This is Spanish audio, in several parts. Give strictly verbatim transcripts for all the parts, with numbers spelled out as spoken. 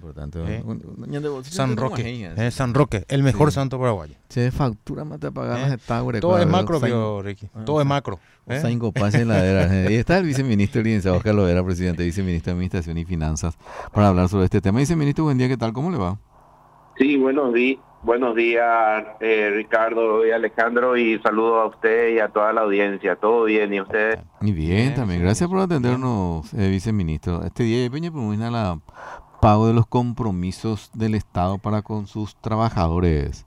importante. Eh, Un- un- un- de bolsillo San de Roque, Guajeña, eh, sí. San Roque, el mejor Sí. santo paraguayo. Che, factura más te pagan Eh, las estaures. Todo es claro, macro, Sain- vio, Ricky. Ah, Todo o es sea, macro. O eh. sea, Incopace en la era. Y está el viceministro, el licenciado Oscar Lovera, presidente, viceministro de Administración y Finanzas, para hablar sobre este tema. Viceministro, buen día, ¿qué tal? ¿Cómo le va? Sí, buenos días, buenos días eh, Ricardo y Alejandro, y saludo a usted y a toda la audiencia. ¿Todo bien? ¿Y ustedes? Y bien, Bien, también. viceministro, Gracias por bien. atendernos, eh, viceministro. Este día de Peña Pumina la pago de los compromisos del Estado para con sus trabajadores.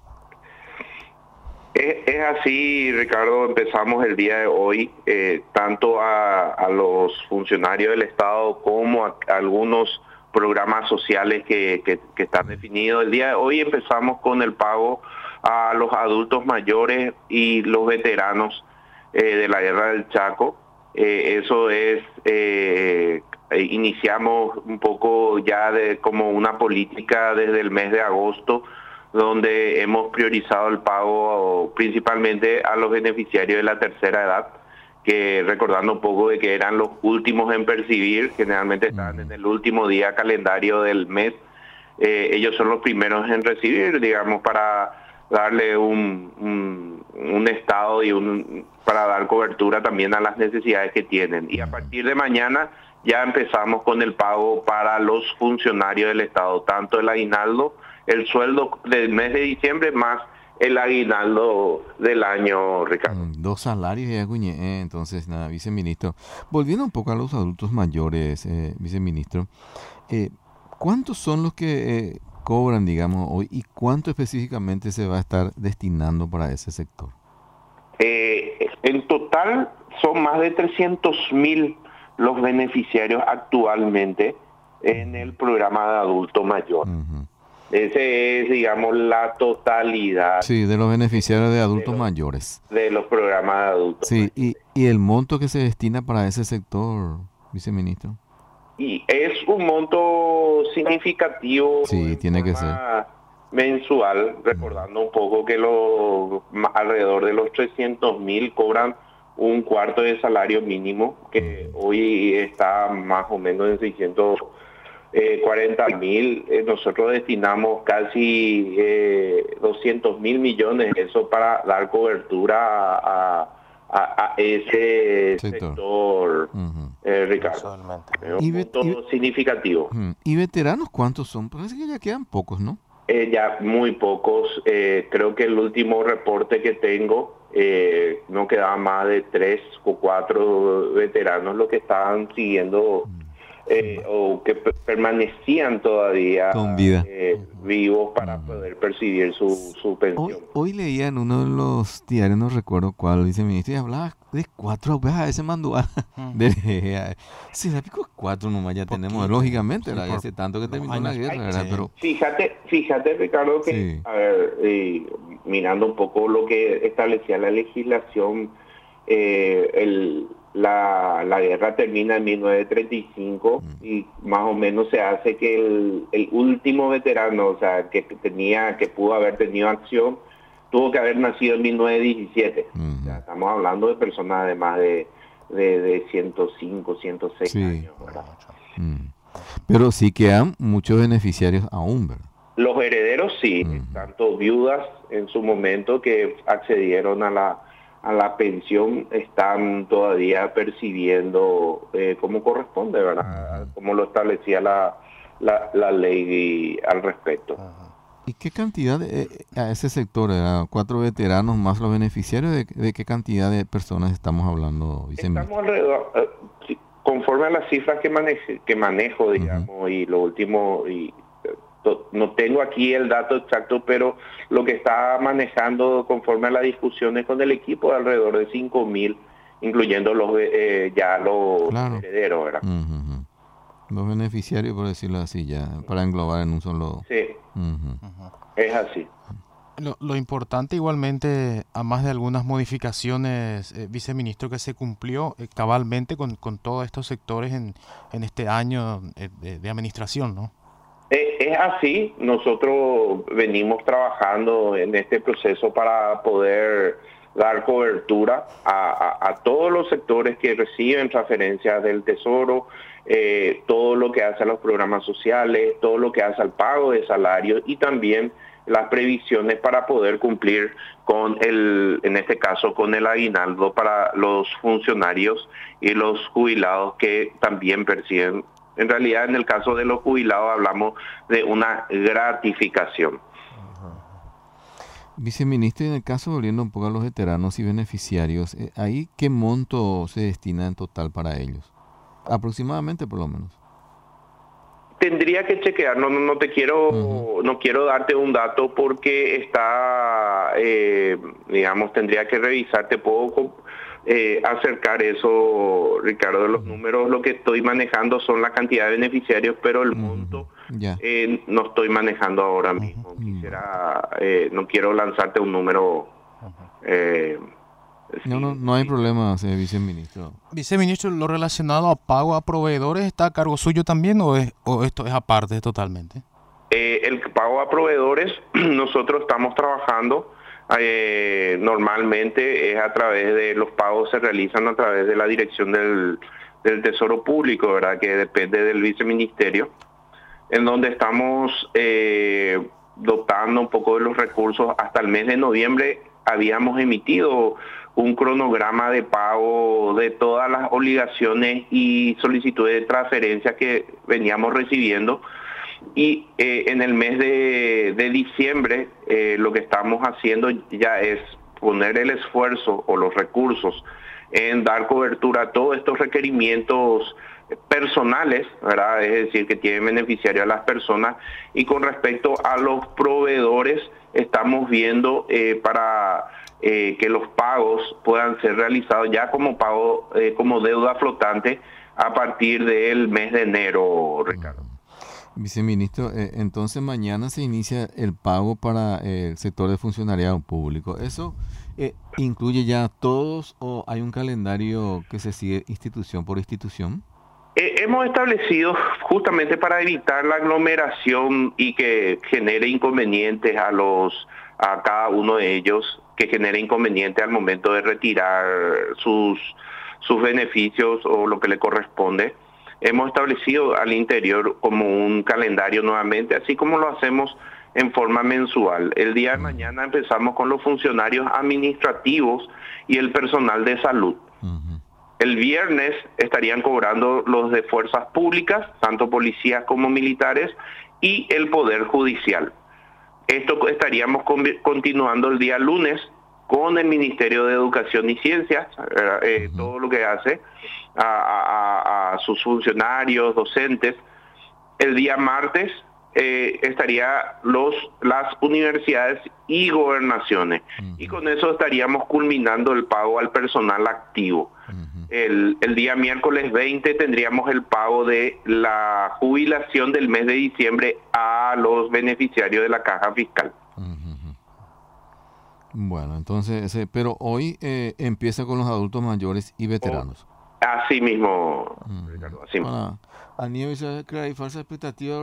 Es, es así, Ricardo. Empezamos el día de hoy, eh, tanto a, a los funcionarios del Estado como a, a algunos programas sociales que, que, que están definidos. El día de hoy empezamos con el pago a los adultos mayores y los veteranos eh, de la Guerra del Chaco. Eh, eso es, eh, iniciamos un poco ya de como una política desde el mes de agosto, donde hemos priorizado el pago principalmente a los beneficiarios de la tercera edad, que recordando un poco de que eran los últimos en percibir, generalmente están en el último día calendario del mes, eh, ellos son los primeros en recibir, digamos, para darle un, un, un estado y un, para dar cobertura también a las necesidades que tienen. Y a partir de mañana ya empezamos con el pago para los funcionarios del Estado, tanto el aguinaldo, el sueldo del mes de diciembre más el aguinaldo del año, Ricardo. Mm, Dos salarios ya, cuñé. eh, Entonces, nada, viceministro. Volviendo un poco a los adultos mayores, eh, viceministro, eh, ¿cuántos son los que eh, cobran, digamos, hoy y cuánto específicamente se va a estar destinando para ese sector? Eh, en total son más de trescientos mil los beneficiarios actualmente en el programa de adulto mayor. Ujú. Ese es, digamos, la totalidad Sí, de los beneficiarios de adultos los- mayores. de los programas de adultos. Sí, y, y el monto que se destina para ese sector, viceministro. Y es un monto significativo. Sí, en tiene que forma mensual, recordando un poco que los ma- alrededor de los trescientos mil cobran un cuarto de salario mínimo, que hoy está más o menos en seiscientos cuarenta mil. Eh, nosotros destinamos casi eh, doscientos mil millones, eso para dar cobertura a, a- a ese Sector. sector, Ujú. eh, Ricardo. Mensualmente. Es un Y vet- monto y- significativo. Ujú. ¿Y veteranos cuántos son? Parece que ya quedan pocos, ¿no? Eh, ya muy pocos. Eh, creo que el último reporte que tengo, eh, no quedaban más de tres o cuatro veteranos los que estaban siguiendo eh, o que pe- permanecían todavía Con vida. eh, vivos para poder percibir su, su Hoy, pensión. hoy leía en uno de los diarios, no recuerdo cuál, viceministro, y hablaba de cuatro, a ese mandua. De, sí, la pico cuatro nomás ya tenemos, Poquito, lógicamente, sí, ¿verdad? por Hace tanto que los terminó la años. guerra, Ay, ¿verdad? sí. Pero Fíjate, fíjate Ricardo, que, Sí. a ver, eh, mirando un poco lo que establecía la legislación, eh, el, la, la guerra termina en mil novecientos treinta y cinco y más o menos se hace que el, el último veterano, o sea, que tenía, que pudo haber tenido acción, tuvo que haber nacido en mil novecientos diecisiete. Ujú. O sea, estamos hablando de personas de más de, de, de ciento cinco, ciento seis Sí. años, ¿verdad? Mm. Pero sí quedan muchos beneficiarios aún, ¿verdad? Los herederos sí, Ujú. tanto viudas en su momento que accedieron a la a la pensión están todavía percibiendo eh, como corresponde, ¿verdad? Como lo establecía la, la, la ley al respecto. ¿Y qué cantidad de, eh, a ese sector, ¿verdad? Cuatro veteranos más los beneficiarios, ¿de, de qué cantidad de personas estamos hablando, viceministro? Estamos alrededor, eh, sí, conforme a las cifras que, maneje, que manejo, digamos, y lo último, y eh, to- no tengo aquí el dato exacto, pero lo que está manejando conforme a las discusiones con el equipo, alrededor de cinco mil, incluyendo los eh, ya los Claro. herederos, ¿verdad? Ujú, ujú. Los beneficiarios, por decirlo así, ya, para englobar en un solo... Sí, Ujú. es así. Lo, lo importante igualmente, a más de algunas modificaciones, eh, viceministro, que se cumplió eh, cabalmente con, con todos estos sectores en, en este año eh, de, de administración, ¿no? Eh, Es así, nosotros venimos trabajando en este proceso para poder dar cobertura a, a- a todos los sectores que reciben transferencias del Tesoro, eh, todo lo que hace a los programas sociales, todo lo que hace al pago de salarios y también las previsiones para poder cumplir con el, en este caso, con el aguinaldo para los funcionarios y los jubilados que también perciben. En realidad, en el caso de los jubilados hablamos de una gratificación. Viceministro, en el caso, volviendo un poco a los veteranos y beneficiarios, eh, ¿ahí qué monto se destina en total para ellos? Aproximadamente, por lo menos. Tendría que chequear, no, no, no te quiero, uh-huh. no quiero darte un dato porque está, eh, digamos, tendría que revisarte, puedo eh, acercar eso, Ricardo, de los uh-huh. números. Lo que estoy manejando son la cantidad de beneficiarios, pero el uh-huh. monto yeah. eh, no estoy manejando ahora mismo. Uh-huh. Quisiera, eh, no quiero lanzarte un número. Eh, No, no, no hay problema, señor viceministro. Viceministro, ¿lo relacionado a pago a proveedores está a cargo suyo también o, es, o esto es aparte totalmente? Eh, el pago a proveedores, nosotros estamos trabajando, eh, normalmente es a través de, los pagos se realizan a través de la dirección del, del Tesoro Público, ¿verdad? Que depende del viceministerio, en donde estamos eh, dotando un poco de los recursos. Hasta el mes de noviembre habíamos emitido un cronograma de pago de todas las obligaciones y solicitudes de transferencia que veníamos recibiendo. Y eh, en el mes de, de diciembre eh, lo que estamos haciendo ya es poner el esfuerzo o los recursos en dar cobertura a todos estos requerimientos personales, ¿verdad? Es decir, que tienen beneficiario a las personas. Y con respecto a los proveedores, estamos viendo eh, para eh, que los pagos puedan ser realizados ya como pago, eh, como deuda flotante a partir del mes de enero, Ricardo. Viceministro, eh, entonces mañana se inicia el pago para eh, el sector de funcionariado público. ¿Eso eh, incluye ya a todos o hay un calendario que se sigue institución por institución? Eh, hemos establecido justamente para evitar la aglomeración y que genere inconvenientes a los a cada uno de ellos, que genere inconvenientes al momento de retirar sus sus beneficios o lo que le corresponde. Hemos establecido al interior como un calendario nuevamente, así como lo hacemos en forma mensual. El día de mañana empezamos con los funcionarios administrativos y el personal de salud. Uh-huh. El viernes estarían cobrando los de fuerzas públicas, tanto policías como militares, y el Poder Judicial. Esto estaríamos continuando el día lunes con el Ministerio de Educación y Ciencias, eh, uh-huh. todo lo que hace a, a, a sus funcionarios, docentes. El día martes eh, estaría los las universidades y gobernaciones. Uh-huh. Y con eso estaríamos culminando el pago al personal activo. Uh-huh. El, el día miércoles veinte tendríamos el pago de la jubilación del mes de diciembre a los beneficiarios de la caja fiscal. Uh-huh. Bueno, entonces, ese, pero hoy eh, empieza con los adultos mayores y veteranos. Oh, así mismo, uh-huh. Ricardo, así mismo. A nivel de crear falsa expectativa,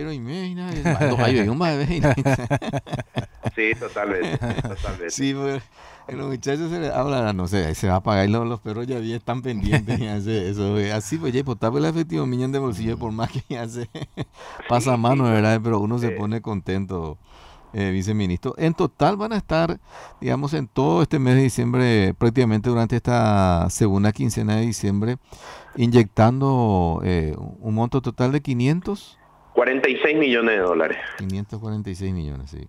sí, totalmente, totalmente. Sí, pues, los muchachos se les habla, no sé, se va a pagar y los, los perros ya bien están pendientes y hace eso. Así, pues, ya, pues, tape el efectivo, miñan de bolsillo, por más que hace pasa mano, ¿verdad? Pero uno se pone contento. Eh, viceministro, en total van a estar, digamos, en todo este mes de diciembre, prácticamente durante esta segunda quincena de diciembre, inyectando eh, un monto total de quinientos cuarenta y seis millones de dólares. quinientos cuarenta y seis millones, sí.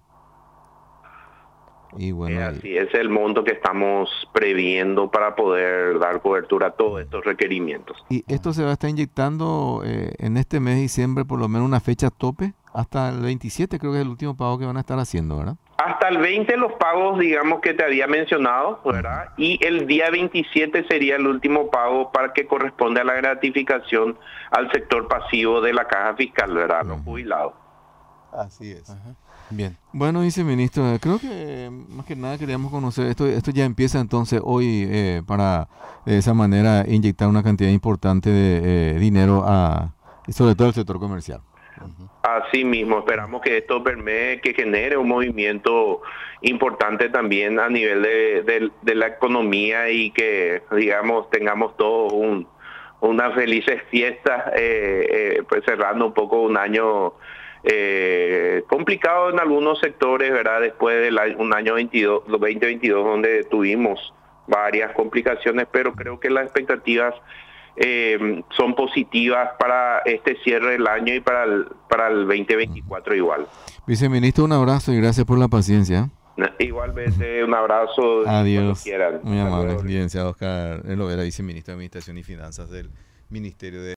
Y bueno, eh, así es el monto que estamos previendo para poder dar cobertura a todos estos requerimientos. ¿Y esto se va a estar inyectando eh, en este mes de diciembre, por lo menos una fecha tope? Hasta el veintisiete creo que es el último pago que van a estar haciendo, ¿verdad? Hasta el veinte los pagos, digamos, que te había mencionado, ¿verdad? Uh-huh. Y el día veintisiete sería el último pago para que corresponde a la gratificación al sector pasivo de la caja fiscal, ¿verdad? Uh-huh. Los jubilados. Así es. Uh-huh. Bien. Bueno, viceministro, creo que más que nada queríamos conocer, esto esto ya empieza entonces hoy eh, para de esa manera inyectar una cantidad importante de eh, dinero a, sobre todo al sector comercial. Uh-huh. Así mismo, esperamos que esto permee, que genere un movimiento importante también a nivel de, de, de la economía y que, digamos, tengamos todos un, unas felices fiestas, eh, eh, pues cerrando un poco un año eh, complicado en algunos sectores, ¿verdad? Después de un año veintidós, veinte veintidós donde tuvimos varias complicaciones, pero creo que las expectativas eh, son positivas para este cierre del año y para el, para el veinte veinticuatro igual. Viceministro, un abrazo y gracias por la paciencia. Igualmente, un abrazo. Adiós. Quieran. Muy amable. Licenciado Oscar Lovera, viceministro de Administración y Finanzas del Ministerio de